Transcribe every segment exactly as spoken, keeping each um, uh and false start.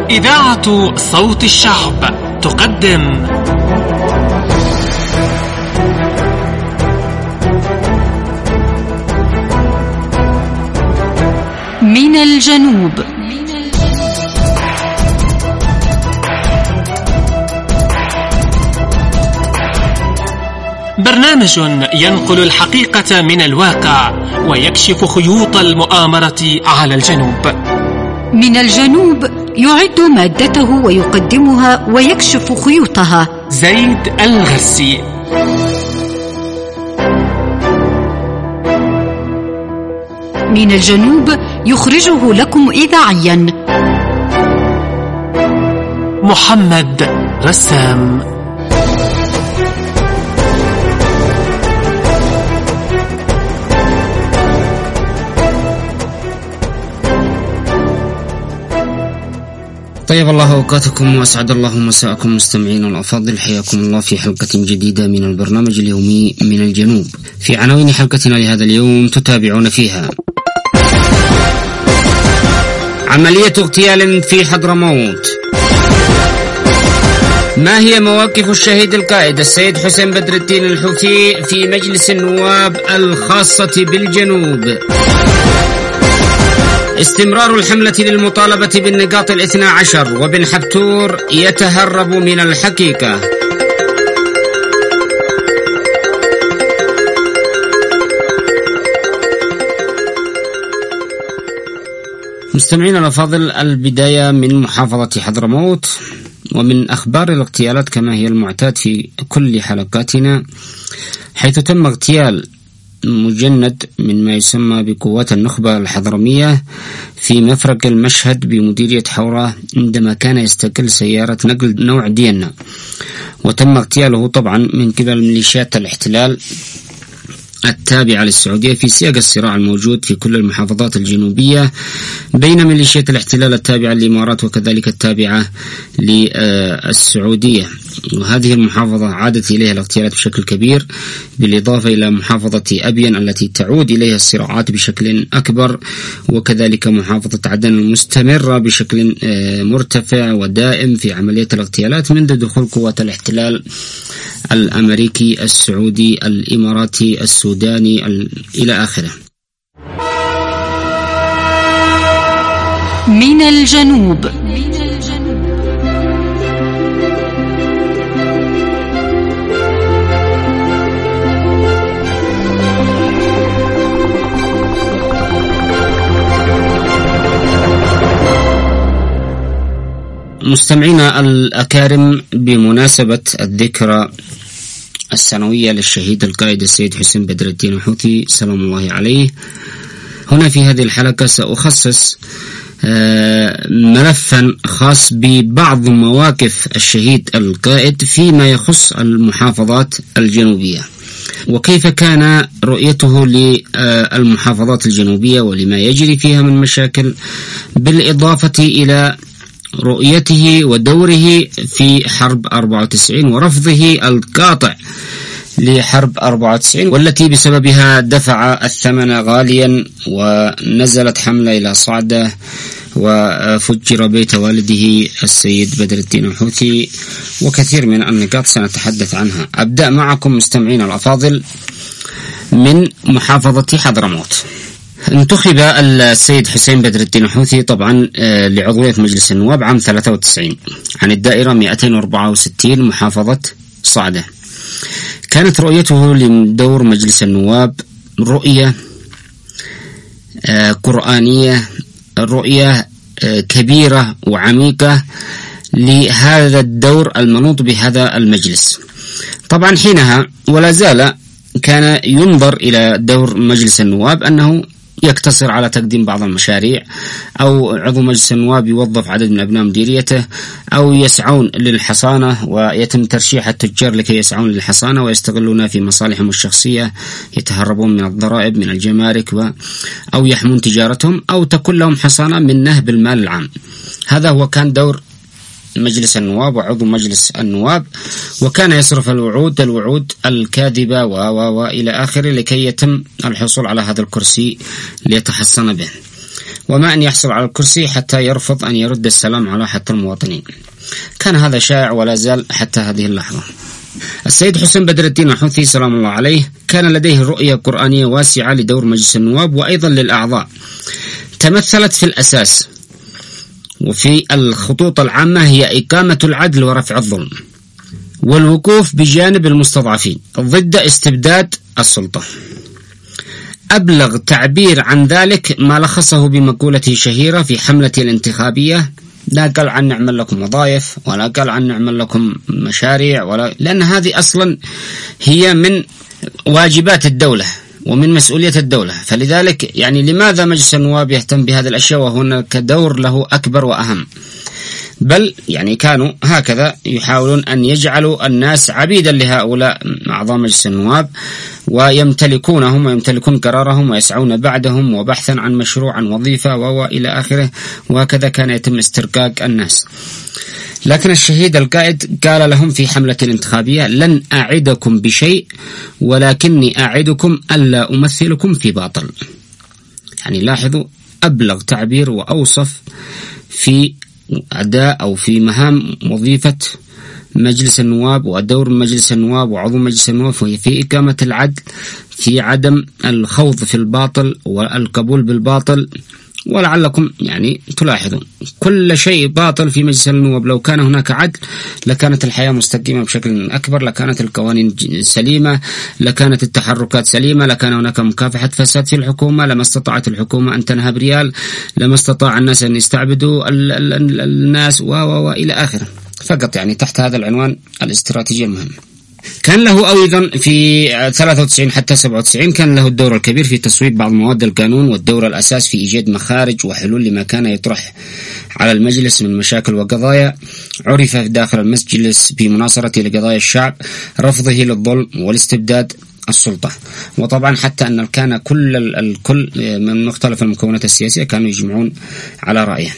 إذاعة صوت الشعب تقدم من الجنوب. برنامج ينقل الحقيقة من الواقع ويكشف خيوط المؤامرة على الجنوب. من الجنوب يعد مادته ويقدمها ويكشف خيوطها زيد الغرسي. من الجنوب يخرجه لكم إذاعيا محمد رسام. طيب الله أوقاتكم وأسعد الله مساءكم مستمعين الأفاضل، حياكم الله في حلقة جديدة من البرنامج اليومي من الجنوب. في عناوين حلقتنا لهذا اليوم تتابعون فيها: عملية اغتيال في حضرموت، ما هي مواقف الشهيد القائد السيد حسين بدر الدين الحوثي في مجلس النواب الخاصة بالجنوب، استمرار الحملة للمطالبة بالنقاط الاثنى عشر وبن حبتور يتهرب من الحقيقة. مستمعين الأفاضل، البداية من محافظة حضرموت ومن أخبار الاغتيالات كما هي المعتاد في كل حلقاتنا، حيث تم اغتيال مجند من ما يسمى بقوات النخبة الحضرمية في مفرق المشهد بمديرية حورة عندما كان يستقل سيارة نقل نوع دينا، وتم اغتياله طبعا من قبل ميليشيات الاحتلال التابعة للسعودية في سياق الصراع الموجود في كل المحافظات الجنوبية بين ميليشيات الاحتلال التابعة للإمارات وكذلك التابعة للسعودية. وهذه المحافظة عادت إليها الاغتيالات بشكل كبير، بالإضافة إلى محافظة أبين التي تعود إليها الصراعات بشكل أكبر، وكذلك محافظة عدن المستمرة بشكل مرتفع ودائم في عملية الاغتيالات منذ دخول قوات الاحتلال الأمريكي السعودي الإماراتي السوداني إلى آخره. من الجنوب. مستمعينا الأكارم، بمناسبة الذكرى السنوية للشهيد القائد السيد حسين بدر الدين الحوثي سلام الله عليه، هنا في هذه الحلقة سأخصص ملفا خاص ببعض مواقف الشهيد القائد فيما يخص المحافظات الجنوبية، وكيف كان رؤيته للمحافظات الجنوبية ولما يجري فيها من مشاكل، بالإضافة إلى رؤيته ودوره في حرب أربعة وتسعين ورفضه القاطع لحرب أربعة وتسعين، والتي بسببها دفع الثمن غاليا ونزلت حملة إلى صعدة وفجر بيت والده السيد بدر الدين الحوثي، وكثير من النقاط سنتحدث عنها. أبدأ معكم مستمعين الأفاضل من محافظة حضرموت. انتخب السيد حسين بدر الدين الحوثي طبعا لعضوية مجلس النواب عام ثلاثة وتسعين عن الدائرة مئتين وأربعة وستين محافظة صعدة. كانت رؤيته لدور مجلس النواب رؤية قرآنية، رؤية كبيرة وعميقة لهذا الدور المنوط بهذا المجلس. طبعا حينها ولا زال كان ينظر إلى دور مجلس النواب أنه يقتصر على تقديم بعض المشاريع، أو عضو مجلس النواب يوظف عدد من أبناء مديريته، أو يسعون للحصانة ويتم ترشيح التجار لكي يسعون للحصانة ويستغلون في مصالحهم الشخصية، يتهربون من الضرائب من الجمارك و أو يحمون تجارتهم، أو تكون لهم حصانة من نهب المال العام. هذا هو كان دور مجلس النواب وعضو مجلس النواب، وكان يصرف الوعود الوعود الكاذبة و و و إلى آخره لكي يتم الحصول على هذا الكرسي ليتحصن به. وما أن يحصل على الكرسي حتى يرفض أن يرد السلام على حتى المواطنين. كان هذا شائع ولا زال حتى هذه اللحظة. السيد حسين بدر الدين الحوثي سلام الله عليه كان لديه رؤية قرآنية واسعة لدور مجلس النواب وأيضا للأعضاء، تمثلت في الأساس وفي الخطوط العامة هي إقامة العدل ورفع الظلم والوقوف بجانب المستضعفين ضد استبداد السلطة. أبلغ تعبير عن ذلك ما لخصه بمقولته الشهيرة في حملته الانتخابية: لا قال عن نعمل لكم وظائف ولا قال عن نعمل لكم مشاريع، ولا لأن هذه أصلا هي من واجبات الدولة ومن مسؤولية الدولة. فلذلك يعني لماذا مجلس النواب يهتم بهذه الأشياء وهناك دور له أكبر وأهم؟ بل يعني كانوا هكذا يحاولون أن يجعلوا الناس عبيدا لهؤلاء أعضاء مجلس النواب ويمتلكونهم ويمتلكون قرارهم ويسعون بعدهم وبحثا عن مشروع عن وظيفة وإلى آخره، وهكذا كان يتم استرقاق الناس. لكن الشهيد القائد قال لهم في حملة الانتخابية: لن أعدكم بشيء ولكني أعدكم ألا أمثلكم في باطل. يعني لاحظوا أبلغ تعبير وأوصف في أداء أو في مهام وظيفة مجلس النواب ودور مجلس النواب وعضو مجلس النواب في إقامة العدل، في عدم الخوض في الباطل والقبول بالباطل. ولعلكم يعني تلاحظون كل شيء باطل في مجلس النواب. لو كان هناك عدل لكانت الحياة مستقيمة بشكل أكبر، لكانت القوانين سليمة، لكانت التحركات سليمة، لكان هناك مكافحة فساد في الحكومة، لما استطاعت الحكومة أن تنهب ريال، لما استطاع الناس أن يستعبدوا ال ال ال الناس و و إلى آخره. فقط يعني تحت هذا العنوان الاستراتيجية المهم. كان له أيضا في ثلاثة وتسعين حتى سبعة وتسعين كان له الدور الكبير في تصويب بعض مواد القانون، والدور الأساس في إيجاد مخارج وحلول لما كان يطرح على المجلس من مشاكل وقضايا. عرف داخل المجلس بمناصرته لقضايا الشعب، رفضه للظلم والاستبداد السلطة. وطبعا حتى أن كان كل الكل من مختلف المكونات السياسية كانوا يجمعون على رأيه.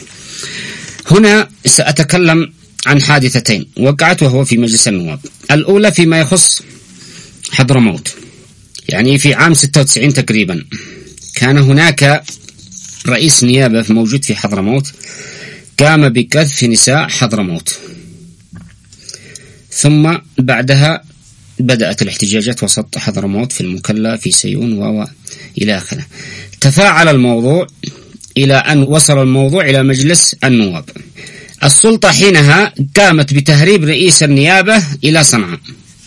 هنا سأتكلم عن حادثتين وقعت وهو في مجلس النواب. الأولى فيما يخص حضرموت، يعني في عام ستة وتسعين تقريبا كان هناك رئيس نيابة موجود في حضرموت قام بقذف نساء حضرموت، ثم بعدها بدأت الاحتجاجات وسط حضرموت في المكلا في سيئون وإلى آخره. تفاعل الموضوع إلى أن وصل الموضوع إلى مجلس النواب. السلطة حينها قامت بتهريب رئيس النيابة إلى صنعاء،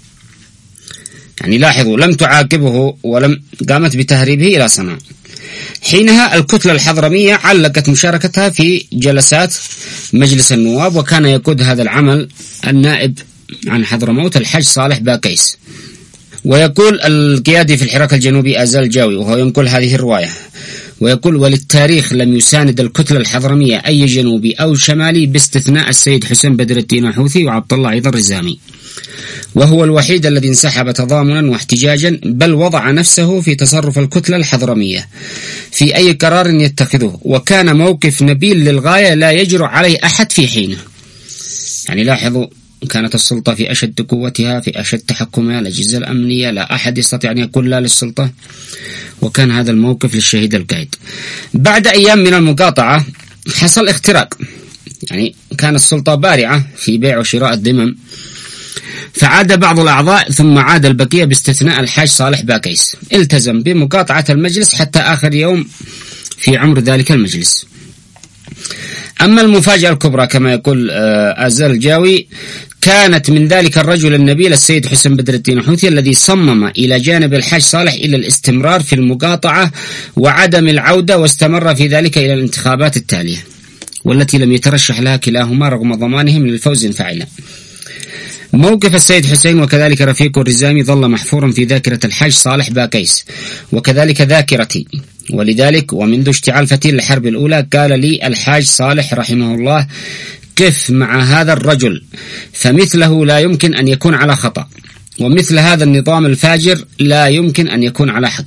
يعني لاحظوا لم تعاقبه ولم قامت بتهريبه إلى صنعاء. حينها الكتلة الحضرمية علقت مشاركتها في جلسات مجلس النواب، وكان يقود هذا العمل النائب عن حضرموت الحاج صالح باقيس. ويقول القيادي في الحراك الجنوبي آزال جاوي وهو ينقل هذه الرواية، ويقول: وللتاريخ لم يساند الكتلة الحضرمية أي جنوبي أو شمالي باستثناء السيد حسين بدر الدين الحوثي وعبد الله عيض الرزامي، وهو الوحيد الذي انسحب تضامنا واحتجاجا، بل وضع نفسه في تصرف الكتلة الحضرمية في أي قرار يتخذه، وكان موقف نبيل للغاية لا يجرؤ عليه أحد في حينه. يعني لاحظوا كانت السلطة في أشد قوتها، في أشد تحكمها، الأجهزة الأمنية لا أحد يستطيع أن يقول لا للسلطة، وكان هذا الموقف للشهيد القائد. بعد أيام من المقاطعة حصل اختراق، يعني كانت السلطة بارعة في بيع وشراء الذمم، فعاد بعض الأعضاء ثم عاد البقية باستثناء الحاج صالح باقيس، التزم بمقاطعة المجلس حتى آخر يوم في عمر ذلك المجلس. أما المفاجأة الكبرى كما يقول آزال الجاوي كانت من ذلك الرجل النبيل السيد حسين بدر الدين الحوثي الذي صمم إلى جانب الحاج صالح إلى الاستمرار في المقاطعة وعدم العودة، واستمر في ذلك إلى الانتخابات التالية والتي لم يترشح لها كلاهما رغم ضمانهم للفوز فاعلا. موقف السيد حسين وكذلك رفيقه الرزامي ظل محفورا في ذاكرة الحاج صالح باقيس وكذلك ذاكرتي، ولذلك ومنذ اشتعال فتيل الحرب الأولى قال لي الحاج صالح رحمه الله: قف مع هذا الرجل، فمثله لا يمكن أن يكون على خطأ، ومثل هذا النظام الفاجر لا يمكن أن يكون على حق.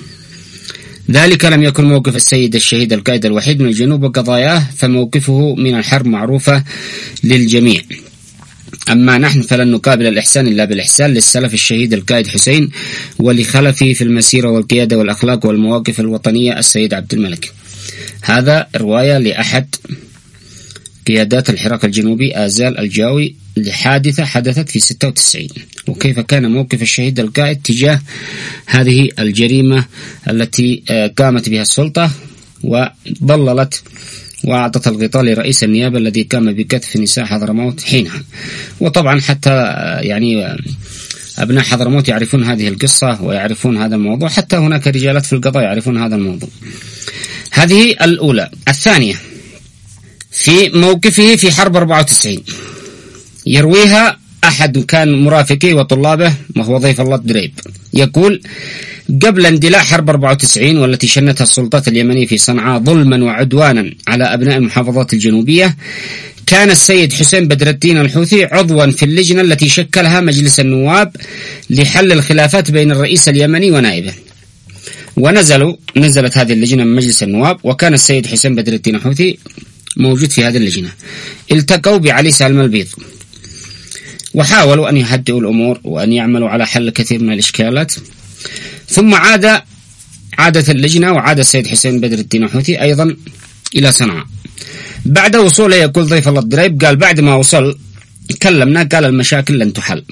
ذلك لم يكن موقف السيد الشهيد القائد الوحيد من الجنوب وقضاياه، فموقفه من الحرب معروفة للجميع. أما نحن فلن نقابل الإحسان إلا بالإحسان للسلف الشهيد القائد حسين، ولخلفه في المسيرة والقيادة والأخلاق والمواقف الوطنية السيد عبد الملك. هذا رواية لأحد قيادات الحراك الجنوبي آزال الجاوي لحادثة حدثت في ستة وتسعين، وكيف كان موقف الشهيد القائد تجاه هذه الجريمة التي قامت بها السلطة وضللت وأعطت الغطاء لرئيس النيابة الذي قام بقذف نساء حضرموت حينها. وطبعا حتى يعني أبناء حضرموت يعرفون هذه القصة ويعرفون هذا الموضوع، حتى هناك رجالات في القضاء يعرفون هذا الموضوع. هذه الأولى. الثانية في موقفه في حرب أربعة وتسعين، يرويها أحد كان مرافقيه وطلابه وهو ضيف الله الدريب، يقول: قبل اندلاع حرب أربعة وتسعين والتي شنتها السلطات اليمنية في صنعاء ظلما وعدوانا على أبناء المحافظات الجنوبية، كان السيد حسين بدر الدين الحوثي عضوا في اللجنة التي شكلها مجلس النواب لحل الخلافات بين الرئيس اليمني ونائبه. ونزلوا نزلت هذه اللجنة من مجلس النواب، وكان السيد حسين بدر الدين الحوثي موجود في هذه اللجنة. التقوا بعلي سالم البيض وحاولوا أن يهدئوا الأمور وأن يعملوا على حل كثير من الإشكالات. ثم عاد عادت اللجنة وعاد السيد حسين بدر الدين الحوثي أيضا إلى صنعاء. بعد وصوله، يقول ضيف الله الدريب، قال: بعد ما وصل كلمنا، قال المشاكل لن تحل،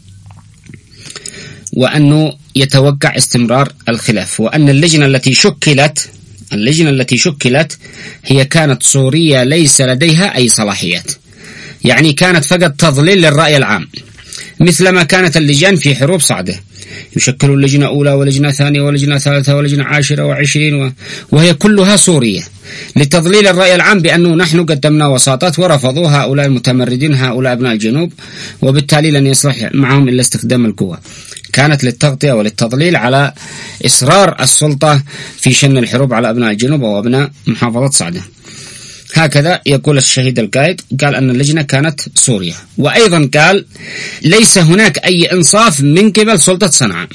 وأنه يتوقع استمرار الخلاف، وأن اللجنة التي شكلت اللجنة التي شكلت هي كانت صورية ليس لديها أي صلاحيات، يعني كانت فقط تضليل للرأي العام، مثلما كانت اللجان في حروب صعدة، يشكلوا لجنة أولى ولجنة ثانية ولجنة ثالثة ولجنة عاشرة وعشرين و... وهي كلها سورية لتضليل الرأي العام بأنه نحن قدمنا وساطات، ورفضوا هؤلاء المتمردين هؤلاء أبناء الجنوب، وبالتالي لن يصلح معهم إلا استخدام القوة. كانت للتغطية وللتضليل على إصرار السلطة في شن الحروب على أبناء الجنوب وأبناء محافظة صعدة. هكذا يقول الشهيد القائد، قال أن اللجنة كانت سوريا. وأيضا قال: ليس هناك أي إنصاف من قبل سلطة صنعاء،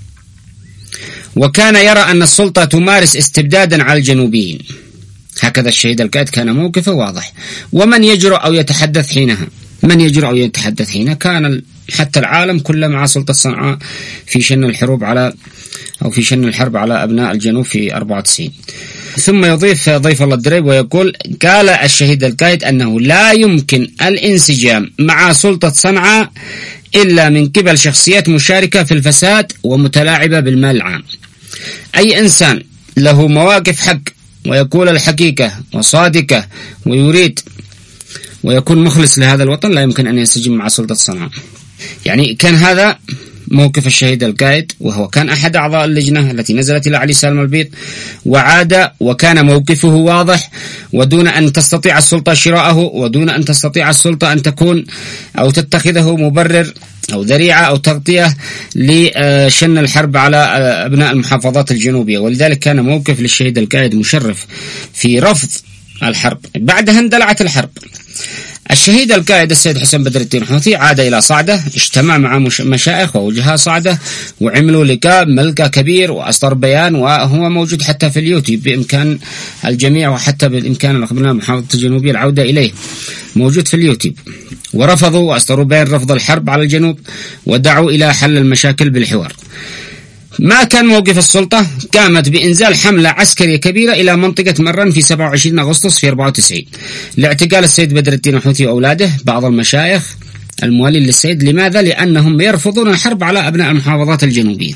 وكان يرى أن السلطة تمارس استبدادا على الجنوبيين. هكذا الشهيد القائد كان موقفه واضح. ومن يجرؤ أو يتحدث حينها من يجرؤ أو يتحدث حينها كان حتى العالم كله مع سلطة صنعاء في شن الحروب على أو في شن الحرب على أبناء الجنوب في أربعة وتسعين. ثم يضيف ضيف الله الدريب ويقول: قال الشهيد القائد أنه لا يمكن الانسجام مع سلطة صنعاء إلا من قبل شخصيات مشاركة في الفساد ومتلاعبة بالمال العام. أي إنسان له مواقف حق ويقول الحقيقة وصادقة ويريد ويكون مخلص لهذا الوطن لا يمكن أن ينسجم مع سلطة صنعاء. يعني كان هذا موقف الشهيد القائد، وهو كان أحد أعضاء اللجنة التي نزلت إلى علي سالم البيض وعاد، وكان موقفه واضح، ودون أن تستطيع السلطة شراءه، ودون أن تستطيع السلطة أن تكون أو تتخذه مبرر أو ذريعة أو تغطية لشن الحرب على أبناء المحافظات الجنوبية. ولذلك كان موقف للشهيد القائد مشرف في رفض الحرب. بعدها اندلعت الحرب. الشهيد القائد السيد حسين بدر الدين الحوثي عاد إلى صعدة، اجتمع مع مشايخ ووجهاء صعدة وعملوا لقاء ملقى كبير وأصدر بيان، وهو موجود حتى في اليوتيوب بإمكان الجميع، وحتى بالإمكان الأبناء المحافظة الجنوبية العودة إليه، موجود في اليوتيوب. ورفضوا وأصدروا بيان رفض الحرب على الجنوب ودعوا إلى حل المشاكل بالحوار. ما كان موقف السلطة؟ قامت بإنزال حملة عسكرية كبيرة إلى منطقة مرن في سبعة وعشرين أغسطس في أربعة وتسعين لاعتقال السيد بدر الدين الحوثي وأولاده بعض المشايخ الموالين للسيد. لماذا؟ لأنهم يرفضون الحرب على أبناء المحافظات الجنوبية.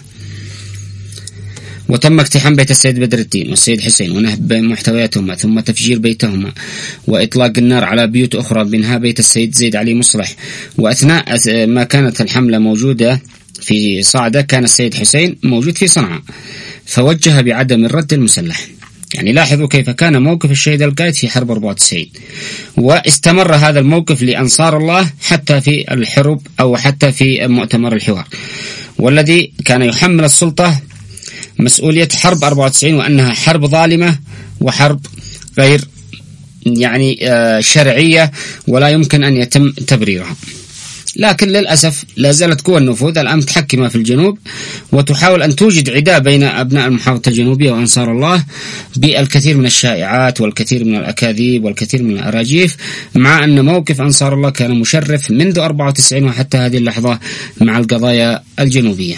وتم اقتحام بيت السيد بدر الدين والسيد حسين ونهب محتوياتهما، ثم تفجير بيتهما وإطلاق النار على بيوت أخرى منها بيت السيد زيد علي مصلح. وأثناء ما كانت الحملة موجودة في صعدة كان السيد حسين موجود في صنعاء، فوجه بعدم الرد المسلح. يعني لاحظوا كيف كان موقف الشهيد القائد في حرب أربعة وتسعين، واستمر هذا الموقف لأنصار الله حتى في الحرب أو حتى في مؤتمر الحوار، والذي كان يحمل السلطة مسؤولية حرب أربعة وتسعين وأنها حرب ظالمة وحرب غير يعني شرعية ولا يمكن أن يتم تبريرها. لكن للأسف لا زالت قوى النفوذ الآن متحكمة في الجنوب، وتحاول أن توجد عداء بين أبناء المحافظة الجنوبية وأنصار الله بالكثير من الشائعات والكثير من الأكاذيب والكثير من الأراجيف، مع أن موقف أنصار الله كان مشرف منذ أربعة وتسعين وحتى هذه اللحظة مع القضايا الجنوبية.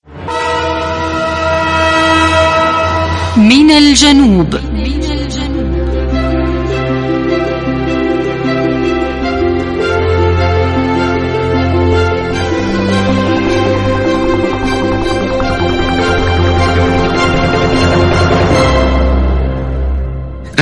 من الجنوب.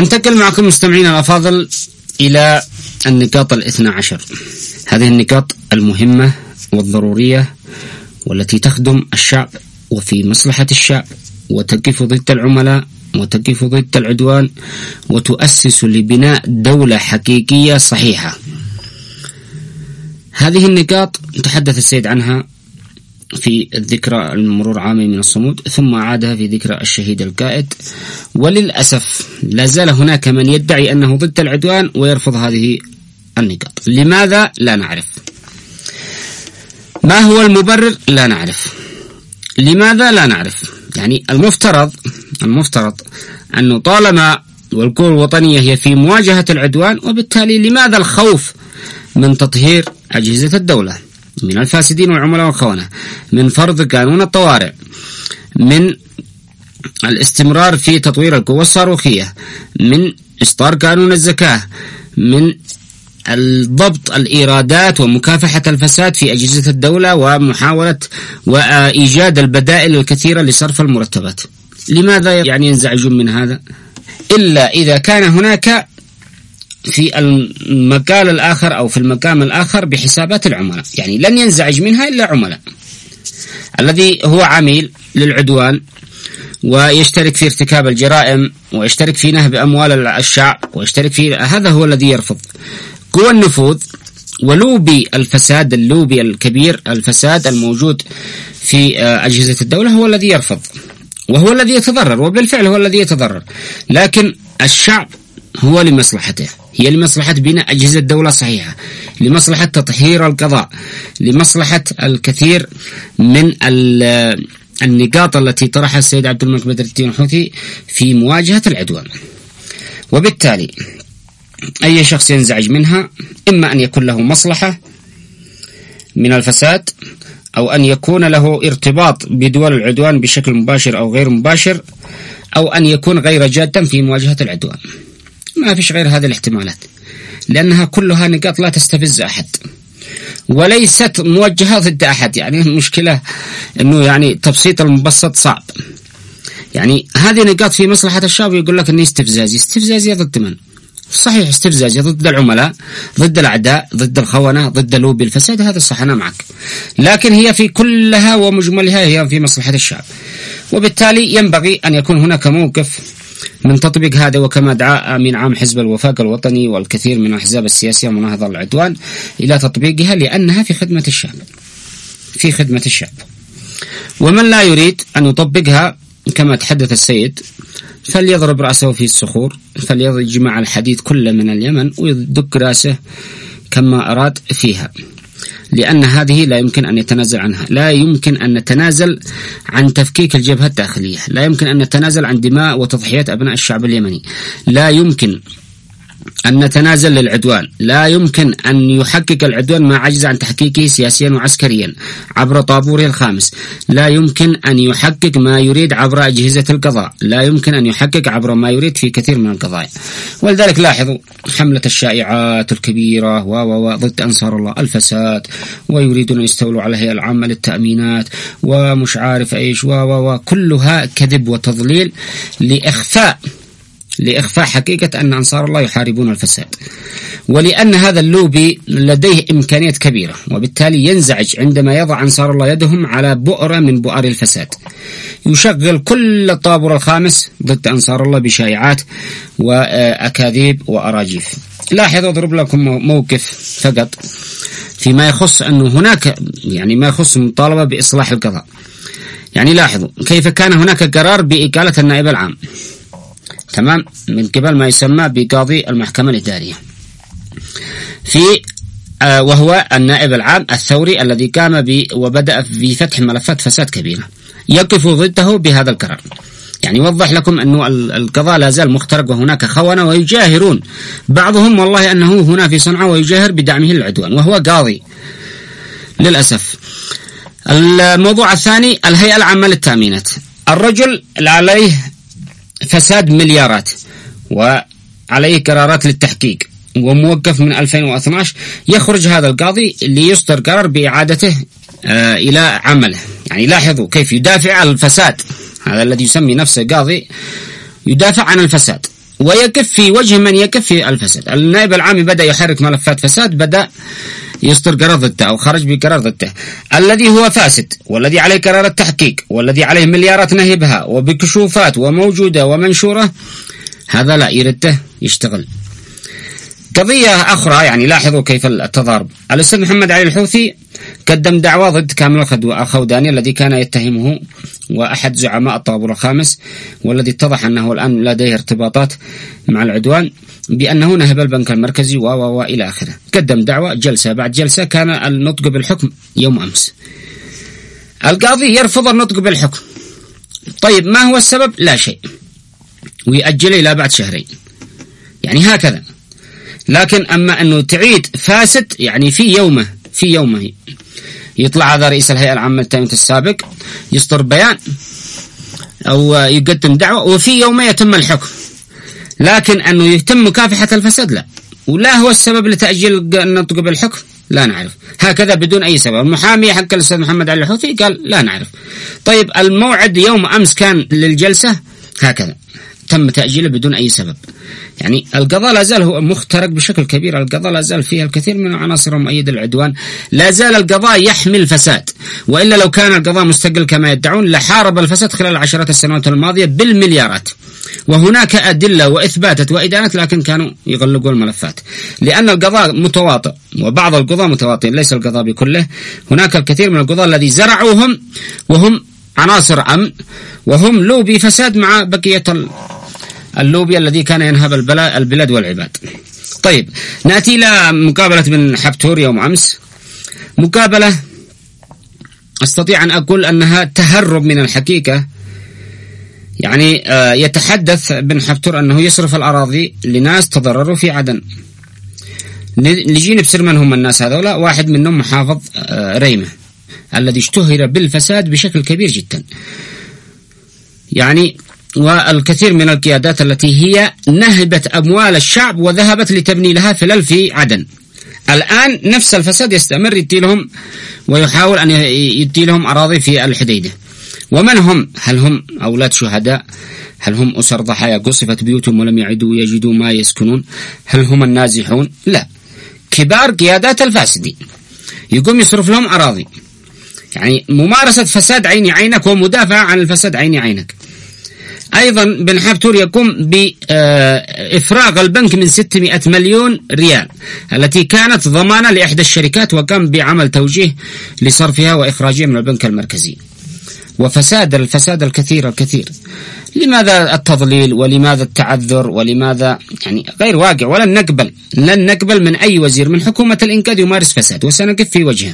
أنتقل معكم مستمعين الأفاضل إلى النقاط الاثنى عشر. هذه النقاط المهمة والضرورية والتي تخدم الشعب وفي مصلحة الشعب وتقف ضد العملاء وتقف ضد العدوان وتؤسس لبناء دولة حقيقية صحيحة. هذه النقاط تحدث السيد عنها في الذكرى المرور عامي من الصمود، ثم عادها في ذكرى الشهيد القائد، وللأسف لا زال هناك من يدعي أنه ضد العدوان ويرفض هذه النقاط. لماذا؟ لا نعرف. ما هو المبرر؟ لا نعرف. لماذا؟ لا نعرف. يعني المفترض المفترض أنه طالما والقوى الوطنية هي في مواجهة العدوان، وبالتالي لماذا الخوف من تطهير أجهزة الدولة من الفاسدين والعملاء والخونة، من فرض قانون الطوارئ، من الاستمرار في تطوير القوى الصاروخية، من إصدار قانون الزكاة، من الضبط الإيرادات ومكافحة الفساد في أجهزة الدولة ومحاولة وإيجاد البدائل الكثيرة لصرف المرتبات. لماذا يعني ينزعجون من هذا؟ إلا إذا كان هناك في المقال الآخر أو في المقام الآخر بحسابات العملاء. يعني لن ينزعج منها إلا عملاء. الذي هو عميل للعدوان ويشترك في ارتكاب الجرائم ويشترك في نهب أموال الشعب ويشترك في هذا هو الذي يرفض. قوى النفوذ ولوبي الفساد، اللوبي الكبير الفساد الموجود في أجهزة الدولة هو الذي يرفض وهو الذي يتضرر، وبالفعل هو الذي يتضرر. لكن الشعب هو لمصلحته، هي لمصلحة بناء أجهزة الدولة صحيحة، لمصلحة تطهير القضاء، لمصلحة الكثير من النقاط التي طرحها السيد عبد الملك بدر الدين الحوثي في مواجهة العدوان. وبالتالي أي شخص ينزعج منها إما أن يكون له مصلحة من الفساد، أو أن يكون له ارتباط بدول العدوان بشكل مباشر أو غير مباشر، أو أن يكون غير جادا في مواجهة العدوان. ما فيش غير هذه الاحتمالات، لأنها كلها نقاط لا تستفز أحد وليست موجهة ضد أحد. يعني المشكلة أنه يعني تبسيط المبسط صعب. يعني هذه نقاط في مصلحة الشعب يقول لك أنه استفزازي. استفزازي ضد من؟ صحيح استفزازي ضد العملاء، ضد الأعداء، ضد الخونة، ضد لوبي الفساد، هذا صح أنا معك. لكن هي في كلها ومجملها هي في مصلحة الشعب، وبالتالي ينبغي أن يكون هناك موقف من تطبيق هذا. وكما دعا أمين عام حزب الوفاق الوطني والكثير من الأحزاب السياسية المناهضة للعدوان إلى تطبيقها، لأنها في خدمة الشعب، في خدمة الشعب. ومن لا يريد أن يطبقها كما تحدث السيد فليضرب رأسه في الصخور، فليجمع الحديد كله من اليمن ويدق رأسه كما أراد فيها، لأن هذه لا يمكن أن يتنازل عنها. لا يمكن أن نتنازل عن تفكيك الجبهة الداخلية، لا يمكن أن نتنازل عن دماء وتضحيات أبناء الشعب اليمني، لا يمكن أن نتنازل للعدوان، لا يمكن أن يحقق العدوان ما عجز عن تحقيقه سياسيا وعسكريا عبر طابوره الخامس، لا يمكن أن يحقق ما يريد عبر أجهزة القضاء، لا يمكن أن يحقق عبر ما يريد في كثير من القضايا. ولذلك لاحظوا حملة الشائعات الكبيرة و و ضد أنصار الله، الفساد، ويريدون أن يستولوا على الهيئة العامة للتأمينات ومش عارف إيش و و كلها كذب وتضليل لإخفاء لإخفاء حقيقة أن أنصار الله يحاربون الفساد، ولأن هذا اللوبي لديه إمكانية كبيرة، وبالتالي ينزعج عندما يضع أنصار الله يدهم على بؤرة من بؤر الفساد. يشغل كل الطابور الخامس ضد أنصار الله بشائعات وأكاذيب وأراجيف. لاحظوا أضرب لكم موقف فقط فيما يخص أنه هناك يعني ما يخص مطالبة بإصلاح القضاء. يعني لاحظوا كيف كان هناك قرار بإقالة النائب العام، تمام، من قبل ما يسمى بقاضي المحكمة الإدارية، في آه وهو النائب العام الثوري الذي قام ب وبدأ بفتح ملفات فساد كبيرة، يقف ضده بهذا القرار. يعني يوضح لكم أنه القضاء لا زال مخترق وهناك خونة، ويجاهرون بعضهم والله أنه هنا في صنعاء ويجاهر بدعمه للعدوان وهو قاضي للأسف. الموضوع الثاني الهيئة العامة للتأمينات، الرجل عليه فساد مليارات وعليه قرارات للتحقيق وموقف من ألفين واثني عشر، يخرج هذا القاضي ليصدر قرار بإعادته آه إلى عمله. يعني لاحظوا كيف يدافع عن الفساد، هذا الذي يسمي نفسه قاضي يدافع عن الفساد ويكف في وجه من يكف في الفساد. النائب العام بدأ يحرك ملفات فساد، بدأ يصدر قرار ضده أو خرج بقرار ضده الذي هو فاسد، والذي عليه قرار التحقيق، والذي عليه مليارات نهبها وبكشوفات وموجودة ومنشورة، هذا لا يرده يشتغل. قضية أخرى يعني لاحظوا كيف التضارب. الأستاذ محمد علي الحوثي قدم دعوى ضد كامل الخوداني الذي كان يتهمه وأحد زعماء الطابور الخامس، والذي اتضح أنه الآن لديه ارتباطات مع العدوان، بأنه نهب البنك المركزي و و إلى آخره. قدم دعوى، جلسة بعد جلسة، كان النطق بالحكم يوم أمس. القاضي يرفض النطق بالحكم. طيب ما هو السبب؟ لا شيء، ويأجل إلى بعد شهرين، يعني هكذا. لكن أما أنه تعيد فاسد، يعني في يومه في يومه يطلع هذا رئيس الهيئة العامة للتأمين السابق يصدر بيان أو يقدم دعوة وفي يومه يتم الحكم، لكن أنه يتم مكافحة الفساد لا. ولا هو السبب لتأجيل النطق بالحكم؟ لا نعرف، هكذا بدون أي سبب. المحامي حق الأستاذ محمد علي الحوثي قال لا نعرف. طيب الموعد يوم أمس كان للجلسة، هكذا تم تأجيله بدون أي سبب. يعني القضاء لا زال هو مخترق بشكل كبير، القضاء لا زال فيها الكثير من عناصر مؤيدة للعدوان، لا زال القضاء يحمي الفساد، وإلا لو كان القضاء مستقل كما يدعون لحارب الفساد خلال العشرات السنوات الماضية بالمليارات. وهناك أدلة وإثباتات وإدانات، لكن كانوا يغلقوا الملفات لأن القضاء متواطئ، وبعض القضاء متواطئ، ليس القضاء بكله. هناك الكثير من القضاء الذي زرعوهم وهم عناصر أمن، وهم لوبي فساد مع بقية اللوبي الذي كان ينهب البلاد والعباد. طيب نأتي إلى مقابلة بن حبتور يوم أمس. مقابلة أستطيع أن أقول أنها تهرب من الحقيقة. يعني يتحدث بن حبتور أنه يصرف الأراضي لناس تضرروا في عدن. نجي نبصر من هم الناس هذولا. واحد منهم محافظ ريمة الذي اشتهر بالفساد بشكل كبير جدا، يعني والكثير من القيادات التي هي نهبت أموال الشعب وذهبت لتبني لها فلل في عدن. الآن نفس الفساد يستمر، يدي لهم ويحاول أن يدي لهم أراضي في الحديدة. ومن هم؟ هل هم أولاد شهداء؟ هل هم أسر ضحايا قصفت بيوتهم ولم يعدوا يجدوا ما يسكنون؟ هل هم النازحون؟ لا، كبار قيادات الفاسدين يقوم يصرف لهم أراضي، يعني ممارسة فساد عيني عينك ومدافعة عن الفساد عيني عينك. أيضا بن حبتور يقوم بإفراغ البنك من ستمائة مليون ريال التي كانت ضمانة لإحدى الشركات، وقام بعمل توجيه لصرفها وإخراجها من البنك المركزي. وفساد الفساد الكثير الكثير. لماذا التضليل ولماذا التعذر ولماذا يعني غير واقع؟ ولن نقبل لن نقبل من أي وزير من حكومة الإنقاذ يمارس فساد، وسنقف في وجهه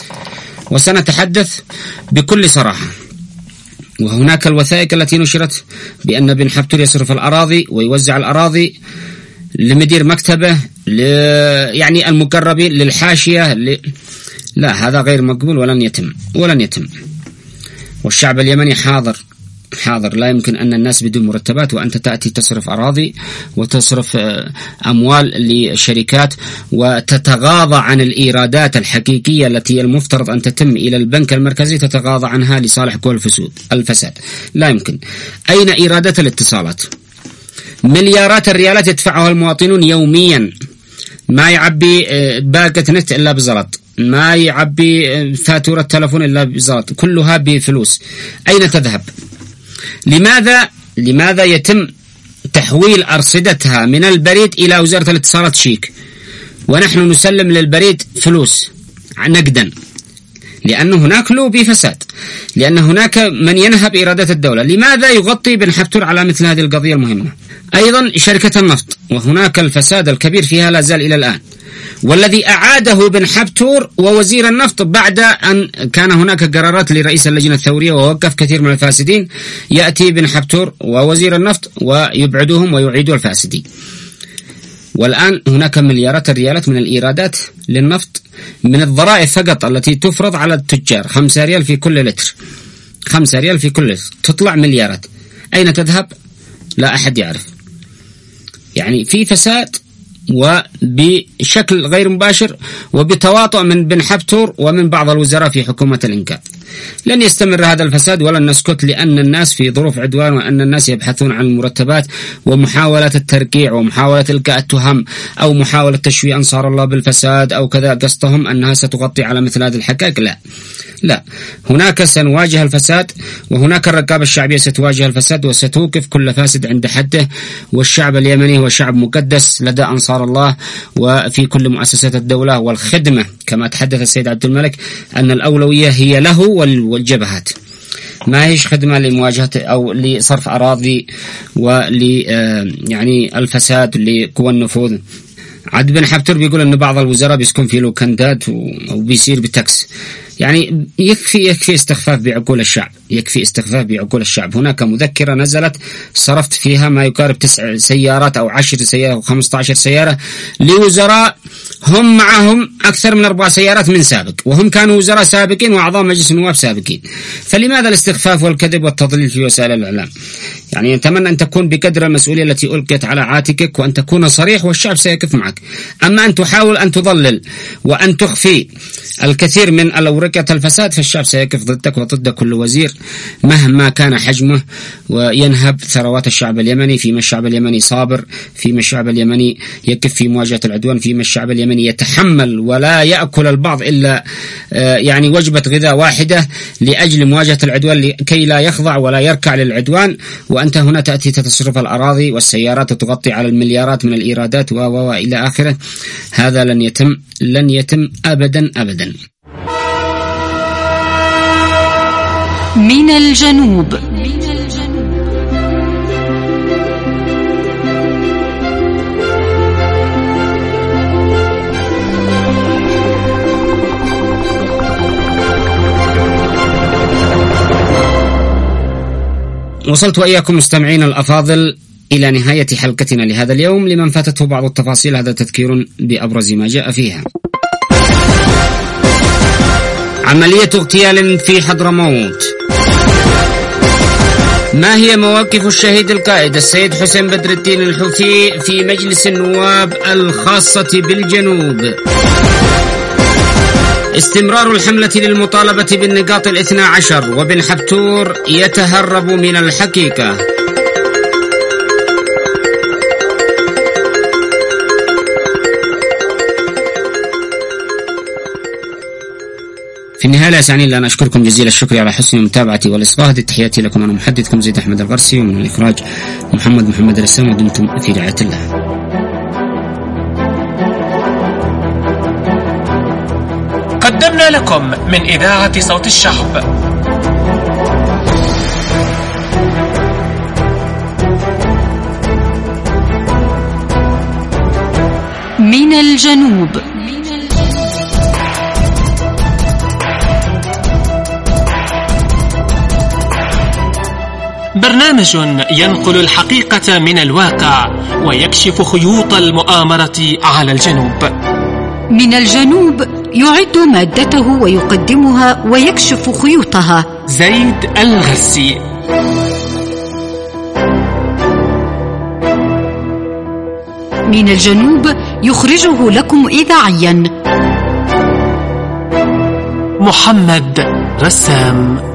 وسنتحدث بكل صراحة. وهناك الوثائق التي نشرت بأن بن حبتور يصرف الأراضي ويوزع الأراضي لمدير مكتبه، يعني المقربين للحاشية ل... لا، هذا غير مقبول ولن يتم ولن يتم. والشعب اليمني حاضر حاضر لا يمكن أن الناس بدون مرتبات وأنت تأتي تصرف أراضي وتصرف أموال لشركات وتتغاضى عن الإيرادات الحقيقية التي المفترض أن تتم إلى البنك المركزي، تتغاضى عنها لصالح قوى الفساد. لا يمكن. أين إيرادات الاتصالات؟ مليارات الريالات يدفعها المواطنون يوميا، ما يعبي باقة نت إلا بزلط، ما يعبي فاتورة تلفون إلا بزلط، كلها بفلوس. أين تذهب؟ لماذا لماذا يتم تحويل أرصدتها من البريد إلى وزارة الاتصالات شيك، ونحن نسلم للبريد فلوس نقدا؟ لأن هناك لوبي فساد، لأن هناك من ينهب إيرادات الدولة. لماذا يغطي بن حبتور على مثل هذه القضية المهمة؟ أيضا شركة النفط، وهناك الفساد الكبير فيها لا زال إلى الآن، والذي أعاده بن حبتور ووزير النفط بعد أن كان هناك قرارات لرئيس اللجنة الثورية ووقف كثير من الفاسدين. يأتي بن حبتور ووزير النفط ويبعدوهم ويعيدوا الفاسدين. والآن هناك مليارات الريالات من الإيرادات للنفط من الضرائب فقط التي تفرض على التجار، خمسة ريال في كل لتر، خمسة ريال في كل لتر، تطلع مليارات. أين تذهب؟ لا أحد يعرف. يعني في فساد وبشكل غير مباشر وبتواطؤ من بن حبتور ومن بعض الوزراء في حكومة الإنقاذ. لن يستمر هذا الفساد ولن نسكت، لأن الناس في ظروف عدوان، وأن الناس يبحثون عن المرتبات ومحاولة الترقيع ومحاولة إلقاء التهم أو محاولة تشويه أنصار الله بالفساد أو كذا. قصدهم أنها ستغطي على مثل هذه الحقائق. لا لا، هناك سنواجه الفساد، وهناك الرقابة الشعبية ستواجه الفساد وستوقف كل فاسد عند حده. والشعب اليمني هو شعب مقدس لدى أنصار الله وفي كل مؤسسات الدولة، والخدمة كما تحدث السيد عبد الملك أن الأولوية هي له والجبهات، ما هيش خدمة لمواجهة أو لصرف أراضي ول يعني الفساد لقوى النفوذ. عبد بن حبتر بيقول أن بعض الوزراء بيسكن في لوكندات وبيصير بتاكس. يعني يكفي يكفي استخفاف بعقول الشعب، يكفي استخفاف بعقول الشعب. هناك مذكرة نزلت صرفت فيها ما يقارب تسع سيارات أو عشر سيارات أو خمسة عشر سيارة لوزراء هم معهم أكثر من أربع سيارات من سابق، وهم كانوا وزراء سابقين وأعضاء مجلس النواب سابقين. فلماذا الاستخفاف والكذب والتضليل في وسائل الإعلام؟ يعني أتمنى أن تكون بقدر المسؤولية التي ألقيت على عاتقك، وأن تكون صريح والشعب سيقف معك. أما أن تحاول أن تضلل وأن تخفي الكثير من الأورقة الفساد، فالشعب سيقف ضدك وضد كل وزير مهما كان حجمه، وينهب ثروات الشعب اليمني، فيما الشعب اليمني صابر، فيما الشعب اليمني يقف في مواجهة العدوان، فيما الشعب اليمني يتحمل ولا يأكل البعض إلا يعني وجبة غذاء واحدة لأجل مواجهة العدوان، لكي لا يخضع ولا يركع للعدوان. وأنت هنا تأتي تتصرف الأراضي والسيارات وتغطي على المليارات من الإيرادات و و إلى آخره. هذا لن يتم لن يتم أبدا أبدا. من الجنوب. وصلت وإياكم مستمعين الأفاضل إلى نهاية حلقتنا لهذا اليوم. لمن فاتته بعض التفاصيل هذا تذكير بأبرز ما جاء فيها. عملية اغتيال في حضرموت. ما هي مواقف الشهيد القائد السيد حسين بدر الدين الحوثي في مجلس النواب الخاصة بالجنوب؟ استمرار الحملة للمطالبة بالنقاط الاثنى عشر، وبن حبتور يتهرب من الحقيقة. في النهاية لا يسعني إلا أن أشكركم جزيل الشكر على حسن المتابعة والإصغاء. هذه تحياتي لكم، أنا محدثكم زيد أحمد الغرسي، ومن الإخراج محمد محمد الرسام، ودمتم في رعاية الله. قدمنا لكم من إذاعة صوت الشعب من الجنوب. برنامج ينقل الحقيقة من الواقع ويكشف خيوط المؤامرة على الجنوب. من الجنوب يعد مادته ويقدمها ويكشف خيوطها زيد الغرسي. من الجنوب يخرجه لكم إذاعيا محمد رسام.